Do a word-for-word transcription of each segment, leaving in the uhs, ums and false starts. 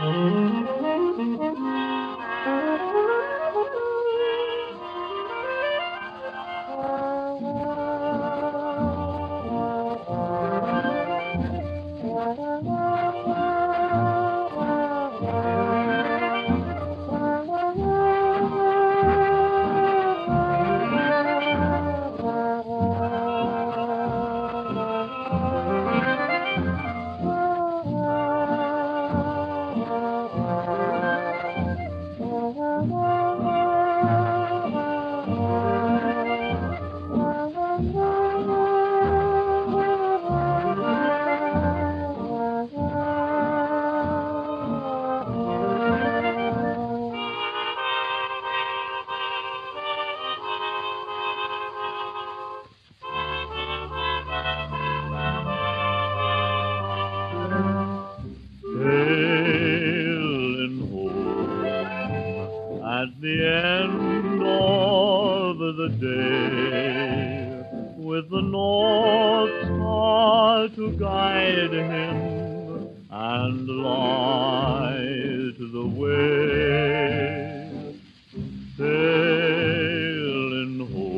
Sailing home at the end of the day, with the North Star to guide him and light the way. Sailing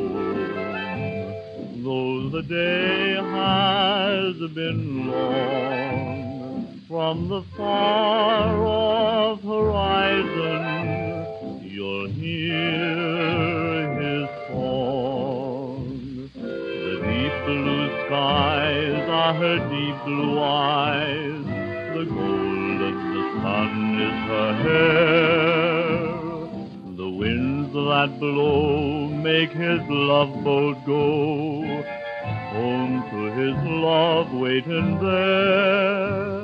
home, though the day has been long, from the far-off horizon you'll hear his song. The deep blue skies are her deep blue eyes, the gold of the sun is her hair. The winds that blow make his love boat go home to his love waiting there.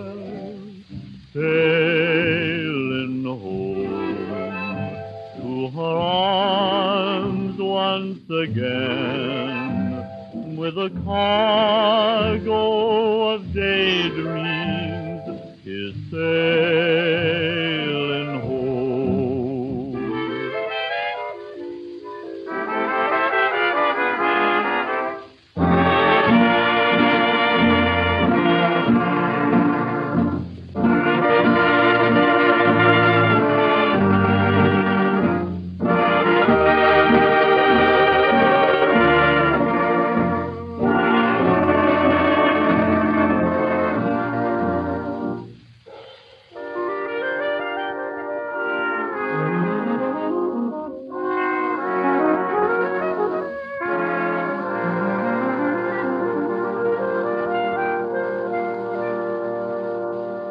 Sailing home to her arms once again, with a cargo of daydreams